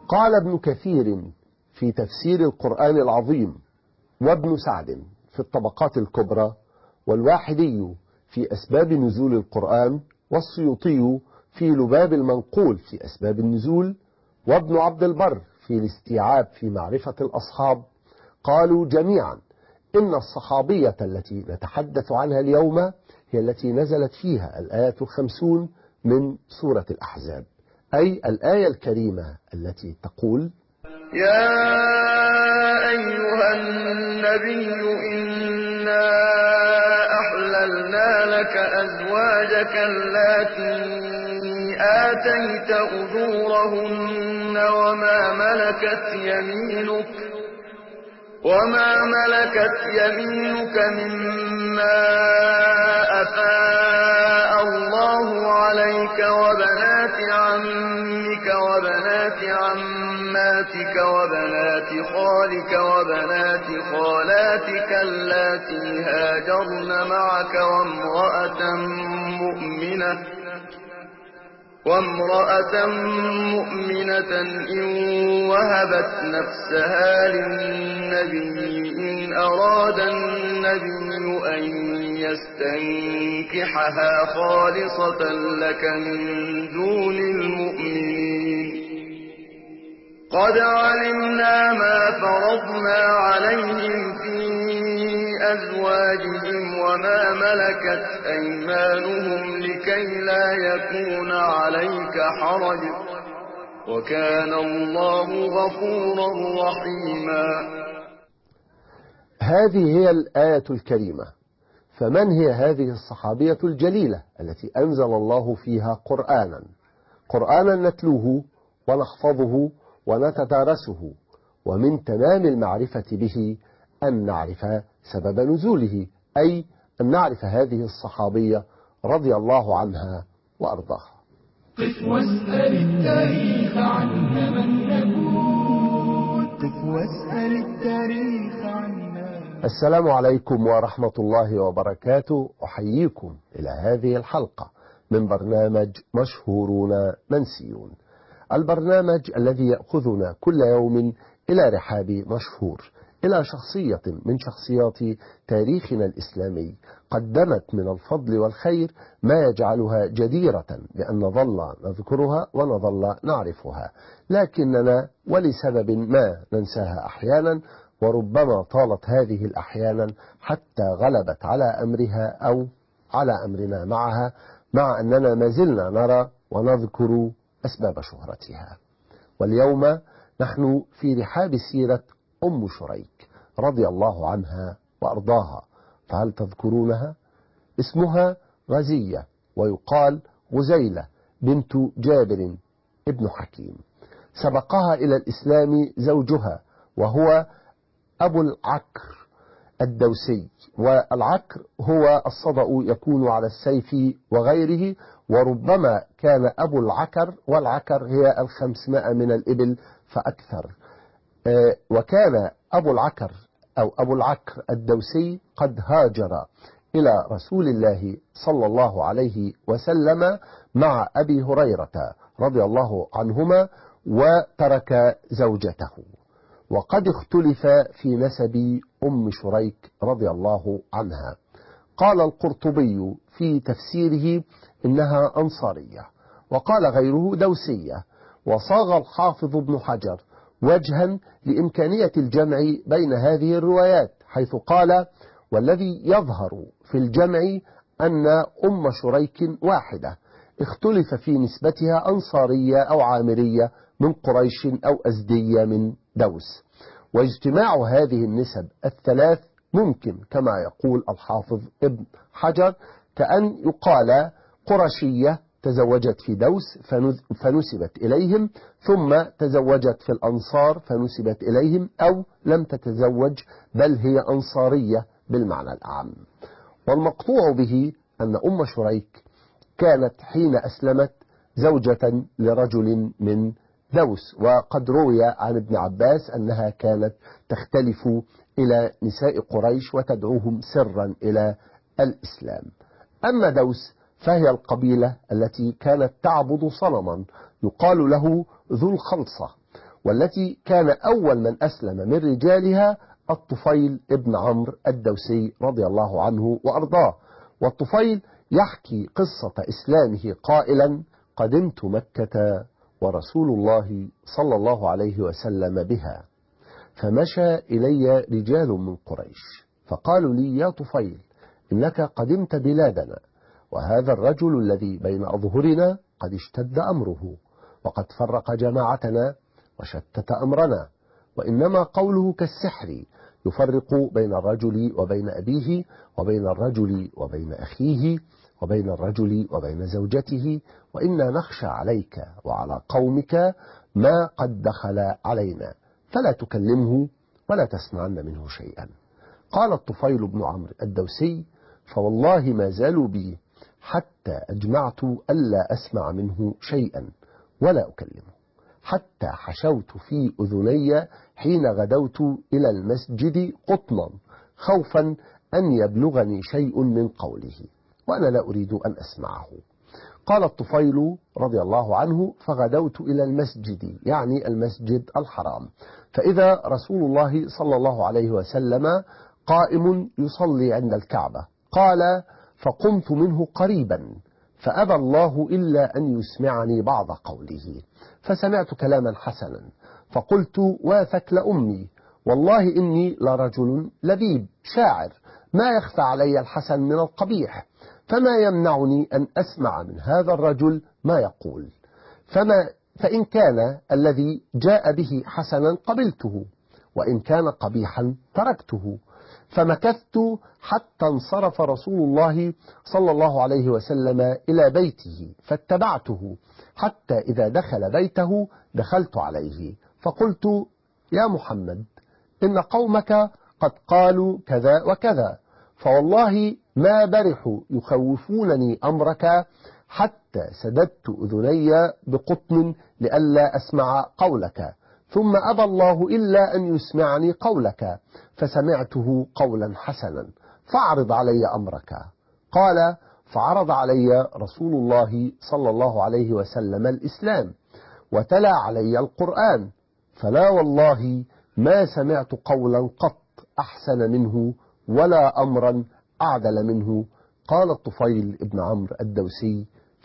قال ابن كثير في تفسير القرآن العظيم، وابن سعد في الطبقات الكبرى، والواحدي في أسباب نزول القرآن، والسيوطي في لباب المنقول في أسباب النزول، وابن عبد البر في الاستيعاب في معرفة الأصحاب، قالوا جميعا إن الصحابية التي نتحدث عنها اليوم هي التي نزلت فيها الآية 50 من سورة الأحزاب، أي الآية الكريمة التي تقول: يا أيها النبي إنا أحللنا لك أزواجك اللاتي آتيت أجورهن وما ملكت يمينك مما أفاء الله عليك، وبنات عمك وبنات عماتك وبنات خالك وبنات خالاتك اللاتي هاجرن معك، وامرأة مؤمنة إن وهبت نفسها للنبي إن أراد النبي أن يستنكحها خالصة لك من دون المؤمنين. قد علمنا ما فرضنا عليهم في أزواجهم وما ملكت أيمانهم لكي لا يكون عليك حرج، وكان الله غفورا رحيما. هذه هي الآية الكريمة. فمن هي هذه الصحابية الجليلة التي أنزل الله فيها قرآنا نتلوه ونحفظه ونتدارسه، ومن تمام المعرفة به أن نعرف سبب نزوله، أي أن نعرف هذه الصحابية رضي الله عنها وأرضاها. قف واسأل التاريخ عنها من نكون، قف واسأل التاريخ عنها. السلام عليكم ورحمة الله وبركاته. أحييكم إلى هذه الحلقة من برنامج مشهورون منسيون، البرنامج الذي يأخذنا كل يوم إلى رحاب مشهور، إلى شخصية من شخصيات تاريخنا الإسلامي قدمت من الفضل والخير ما يجعلها جديرة بأن نظل نذكرها ونظل نعرفها، لكننا ولسبب ما ننساها أحيانا، وربما طالت هذه الأحيانا حتى غلبت على أمرها أو على أمرنا معها، مع أننا ما زلنا نرى ونذكر أسباب شهرتها. واليوم نحن في رحاب سيرة أم شريك رضي الله عنها وأرضاها. فهل تذكرونها؟ اسمها غزية، ويقال غزيلة بنت جابر ابن حكيم. سبقها إلى الإسلام زوجها وهو أبو العكر الدوسي، والعكر هو الصدأ يكون على السيف وغيره، وربما كان أبو العكر، والعكر هي 500 من الإبل فأكثر. وكان أبو العكر أو أبو العكر الدوسي قد هاجر إلى رسول الله صلى الله عليه وسلم مع أبي هريرة رضي الله عنهما، وترك زوجته. وقد اختلف في نسب أم شريك رضي الله عنها. قال القرطبي في تفسيره إنها أنصارية، وقال غيره دوسية. وصاغ الحافظ ابن حجر وجها لإمكانية الجمع بين هذه الروايات، حيث قال: والذي يظهر في الجمع أن أم شريك واحدة، اختلف في نسبتها أنصارية أو عامرية من قريش أو أزدية من دوس. واجتماع هذه النسب الثلاث ممكن كما يقول الحافظ ابن حجر، كأن يقال قرشية تزوجت في دوس فنسبت إليهم، ثم تزوجت في الأنصار فنسبت إليهم، أو لم تتزوج بل هي أنصارية بالمعنى الأعم. والمقطوع به أن أم شريك كانت حين أسلمت زوجة لرجل من دوس، وقد روي عن ابن عباس أنها كانت تختلف إلى نساء قريش وتدعوهم سرا إلى الإسلام. أما دوس فهي القبيلة التي كانت تعبد صنما يقال له ذو الخلصة، والتي كان أول من أسلم من رجالها الطفيل ابن عمرو الدوسي رضي الله عنه وأرضاه. والطفيل يحكي قصة إسلامه قائلا: قدمت مكة ورسول الله صلى الله عليه وسلم بها، فمشى إلي رجال من قريش فقالوا لي: يا طفيل، إنك قدمت بلادنا، وهذا الرجل الذي بين أظهرنا قد اشتد أمره وقد فرق جماعتنا وشتت أمرنا، وإنما قوله كالسحر، يفرق بين الرجل وبين أبيه، وبين الرجل وبين أخيه، وبين الرجل وبين زوجته، وإنا نخشى عليك وعلى قومك ما قد دخل علينا، فلا تكلمه ولا تسمعن منه شيئا. قال الطفيل بن عمرو الدوسي: فوالله ما زالوا بي حتى أجمعت ألا أسمع منه شيئا ولا أكلمه، حتى حشوت في أذني حين غدوت إلى المسجد قطنا، خوفا أن يبلغني شيء من قوله وأنا لا أريد أن أسمعه. قال الطفيل رضي الله عنه: فغدوت إلى المسجد، يعني المسجد الحرام، فإذا رسول الله صلى الله عليه وسلم قائم يصلي عند الكعبة. قال: فقمت منه قريبا فأبى الله إلا أن يسمعني بعض قوله، فسمعت كلاما حسنا فقلت: واثكل أمي، والله إني لرجل لبيب شاعر، ما يخفى علي الحسن من القبيح، فما يمنعني أن أسمع من هذا الرجل ما يقول، فإن كان الذي جاء به حسنا قبلته، وإن كان قبيحا تركته. فمكثت حتى انصرف رسول الله صلى الله عليه وسلم إلى بيته، فاتبعته حتى إذا دخل بيته دخلت عليه فقلت: يا محمد، إن قومك قد قالوا كذا وكذا، فوالله ما برحوا يخوفونني أمرك حتى سددت أذني بقطن لئلا أسمع قولك، ثم أبى الله إلا أن يسمعني قولك، فسمعته قولا حسنا، فاعرض علي أمرك. قال: فعرض علي رسول الله صلى الله عليه وسلم الإسلام وتلا علي القرآن، فلا والله ما سمعت قولا قط أحسن منه ولا أمرا أعدل منه. قال الطفيل ابن عمرو الدوسي: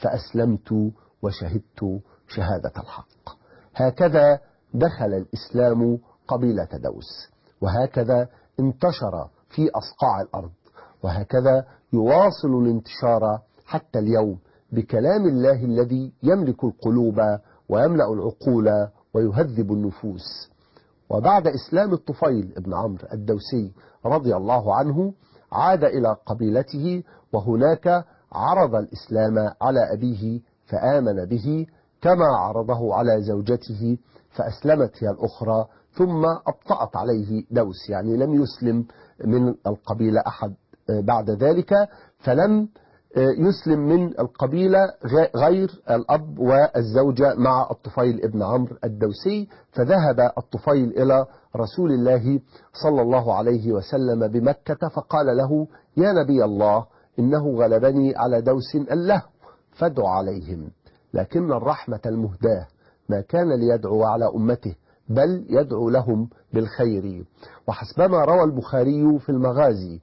فأسلمت وشهدت شهادة الحق. هكذا دخل الإسلام قبيلة دوس، وهكذا انتشر في أصقاع الأرض، وهكذا يواصل الانتشار حتى اليوم بكلام الله الذي يملك القلوب ويملأ العقول ويهذب النفوس. وبعد إسلام الطفيل ابن عمرو الدوسي رضي الله عنه عاد إلى قبيلته، وهناك عرض الإسلام على أبيه فآمن به، كما عرضه على زوجته فأسلمت هي الأخرى، ثم أبطأت عليه دوس، يعني لم يسلم من القبيلة أحد بعد ذلك، فلم يسلم من القبيلة غير الأب والزوجة مع الطفيل ابن عمرو الدوسي. فذهب الطفيل إلى رسول الله صلى الله عليه وسلم بمكة فقال له: يا نبي الله، إنه غلبني على دوس اللهو فادع عليهم. لكن الرحمة المهداة ما كان ليدعو على أمته، بل يدعو لهم بالخير. وحسبما روى البخاري في المغازي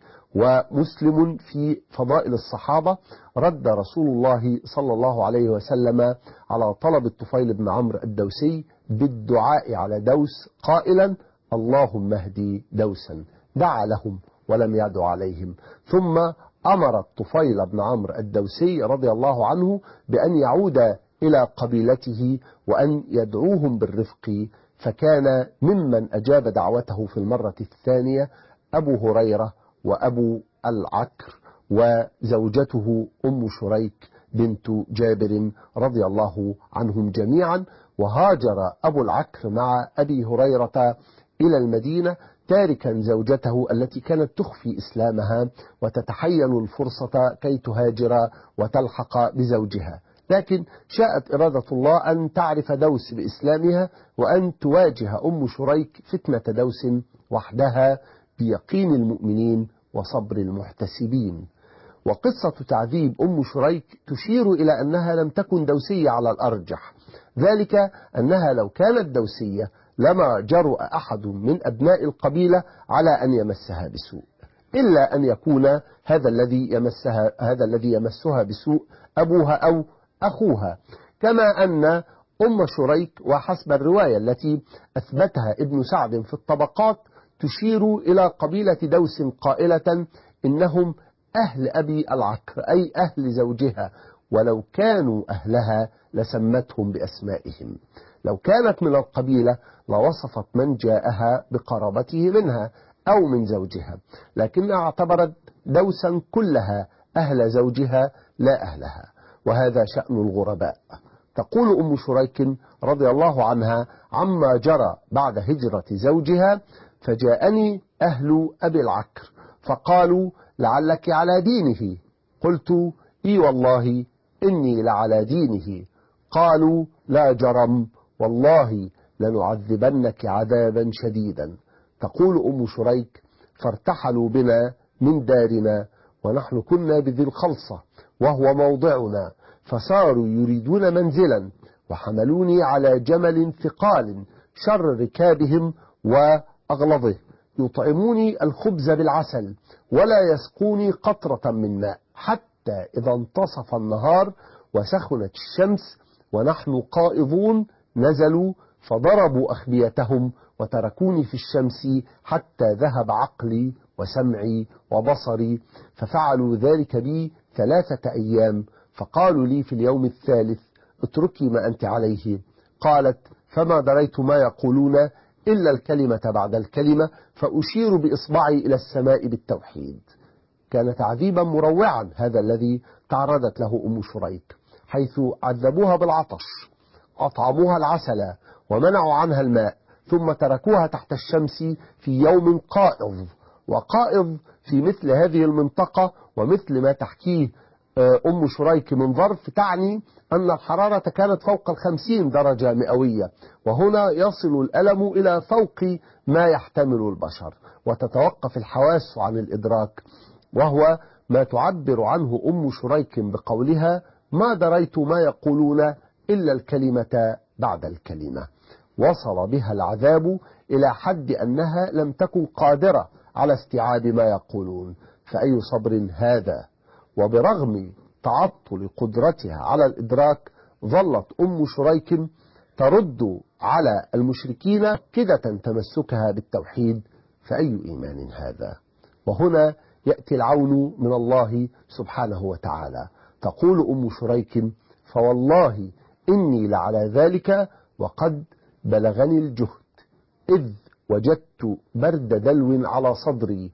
ومسلم في فضائل الصحابة، رد رسول الله صلى الله عليه وسلم على طلب الطفيل بن عمرو الدوسي بالدعاء على دوس قائلا: اللهم اهدي دوسا. دعا لهم ولم يدع عليهم، ثم أمر الطفيل بن عمرو الدوسي رضي الله عنه بأن يعود إلى قبيلته وأن يدعوهم بالرفق، فكان ممن أجاب دعوته في المرة الثانية أبو هريرة وأبو العكر وزوجته أم شريك بنت جابر رضي الله عنهم جميعا. وهاجر أبو العكر مع أبي هريرة إلى المدينة تاركا زوجته التي كانت تخفي إسلامها وتتحين الفرصة كي تهاجر وتلحق بزوجها، لكن شاءت إرادة الله أن تعرف دوس بإسلامها وأن تواجه أم شريك فتنة دوس وحدها بيقين المؤمنين وصبر المحتسبين. وقصة تعذيب أم شريك تشير إلى أنها لم تكن دوسية على الأرجح، ذلك أنها لو كانت دوسية لما جرؤ أحد من أبناء القبيلة على أن يمسها بسوء، إلا أن يكون هذا الذي يمسها بسوء أبوها أو أخوها. كما أن أم شريك وحسب الرواية التي أثبتها ابن سعد في الطبقات تشير إلى قبيلة دوس قائلة إنهم أهل أبي العكر، أي أهل زوجها، ولو كانوا أهلها لسمتهم بأسمائهم. لو كانت من القبيلة لوصفت من جاءها بقرابته منها أو من زوجها، لكنها اعتبرت دوسا كلها أهل زوجها لا أهلها، وهذا شأن الغرباء. تقول أم شريك رضي الله عنها عما جرى بعد هجرة زوجها: فجاءني أهل أبي العكر فقالوا لعلك على دينه، قلت إي والله إني لعلى دينه، قالوا لا جرم والله لنعذبنك عذابا شديدا. تقول أم شريك: فارتحلوا بنا من دارنا ونحن كنا بذي الخلصة وهو موضعنا، فصاروا يريدون منزلا وحملوني على جمل ثقال شر ركابهم وأغلظه، يطعموني الخبز بالعسل ولا يسقوني قطرة من ماء، حتى إذا انتصف النهار وسخنت الشمس ونحن قائضون نزلوا فضربوا أخبيتهم وتركوني في الشمس حتى ذهب عقلي وسمعي وبصري، ففعلوا ذلك بي 3 أيام، فقالوا لي في اليوم الثالث: اتركي ما أنت عليه. قالت: فما دريت ما يقولون إلا الكلمة بعد الكلمة، فأشير بإصبعي إلى السماء بالتوحيد. كان تعذيبا مروعا هذا الذي تعرضت له أم شريك، حيث عذبوها بالعطش، أطعموها العسل ومنعوا عنها الماء، ثم تركوها تحت الشمس في يوم قائض. وقائض في مثل هذه المنطقة ومثل ما تحكيه أم شريك من ظرف تعني أن الحرارة كانت فوق 50 درجة مئوية، وهنا يصل الألم إلى فوق ما يحتمل البشر، وتتوقف الحواس عن الإدراك، وهو ما تعبر عنه أم شريك بقولها: ما دريت ما يقولون إلا الكلمة بعد الكلمة. وصل بها العذاب إلى حد أنها لم تكن قادرة على استيعاب ما يقولون، فأي صبر هذا؟ وبرغم تعطل قدرتها على الإدراك ظلت أم شريك ترد على المشركين كدة تمسكها بالتوحيد، فأي إيمان هذا؟ وهنا يأتي العون من الله سبحانه وتعالى. تقول أم شريك: فوالله إني لعلى ذلك وقد بلغني الجهد، إذ وجدت برد دلو على صدري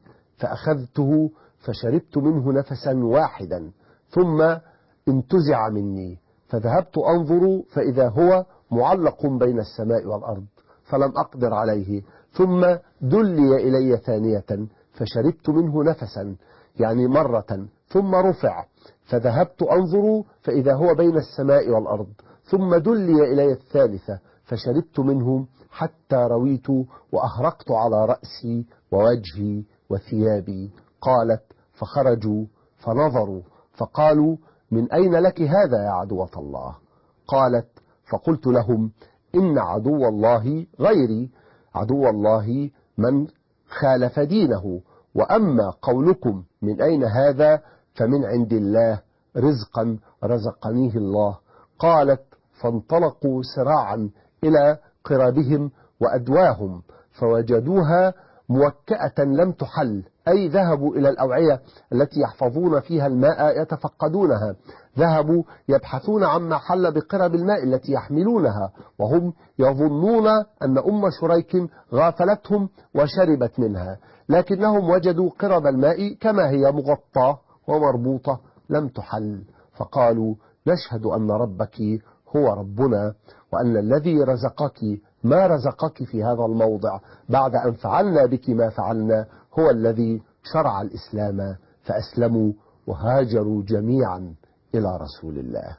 فأخذته فشربت منه نفسا واحدا، ثم انتزع مني، فذهبت أنظر فإذا هو معلق بين السماء والأرض فلم أقدر عليه، ثم دلي إلي ثانية فشربت منه نفسا، يعني مرة، ثم رفع، فذهبت أنظر فإذا هو بين السماء والأرض، ثم دلي إلي الثالثة فشربت منه حتى رويت وأهرقت على رأسي ووجهي وثيابي. قالت: فخرجوا فنظروا فقالوا: من أين لك هذا يا عدوة الله؟ قالت: فقلت لهم: إن عدو الله غيري، عدو الله من خالف دينه، وأما قولكم من أين هذا فمن عند الله، رزقا رزقنيه الله. قالت: فانطلقوا سراعا إلى قرابهم وأدواهم فوجدوها موكأة لم تحل، أي ذهبوا إلى الأوعية التي يحفظون فيها الماء يتفقدونها، ذهبوا يبحثون عما حل بقرب الماء التي يحملونها، وهم يظنون أن أم شريك غافلتهم وشربت منها، لكنهم وجدوا قرب الماء كما هي مغطاة ومربوطة لم تحل، فقالوا: نشهد أن ربك هو ربنا، وأن الذي رزقك ما رزقك في هذا الموضع بعد أن فعلنا بك ما فعلنا هو الذي شرع الإسلام، فأسلموا وهاجروا جميعا إلى رسول الله.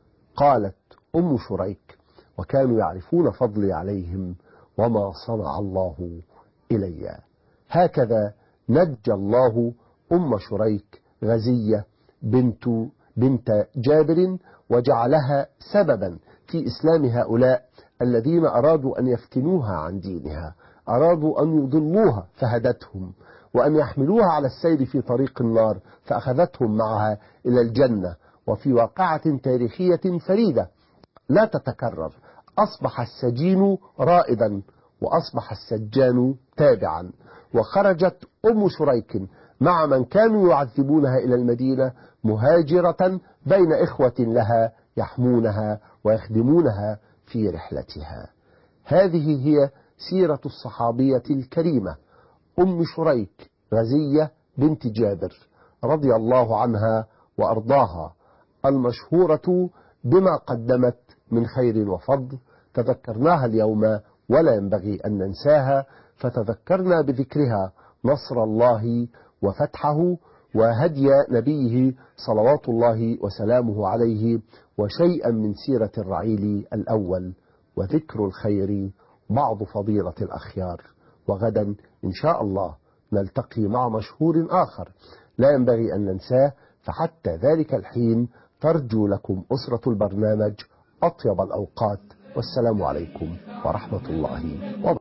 قالت أم شريك: وكانوا يعرفون فضلي عليهم وما صنع الله إلي. هكذا نجى الله أم شريك غزية بنت جابر، وجعلها سببا في إسلام هؤلاء الذين أرادوا أن يفتنوها عن دينها، أرادوا أن يضلوها فهدتهم، وأن يحملوها على السير في طريق النار فأخذتهم معها إلى الجنة. وفي واقعة تاريخية فريدة لا تتكرر، أصبح السجين رائدا وأصبح السجان تابعا، وخرجت أم شريك مع من كانوا يعذبونها إلى المدينة مهاجرة بين إخوة لها يحمونها ويخدمونها في رحلتها. هذه هي سيرة الصحابية الكريمة أم شريك غزية بنت جابر رضي الله عنها وأرضاها، المشهورة بما قدمت من خير وفضل. تذكرناها اليوم ولا ينبغي أن ننساها، فتذكرنا بذكرها نصر الله وفتحه وهدي نبيه صلوات الله وسلامه عليه، وشيئا من سيرة الرعيل الأول، وذكر الخير بعض فضيلة الأخيار. وغدا إن شاء الله نلتقي مع مشهور آخر لا ينبغي أن ننساه، فحتى ذلك الحين ترجو لكم أسرة البرنامج أطيب الأوقات، والسلام عليكم ورحمة الله وبركاته.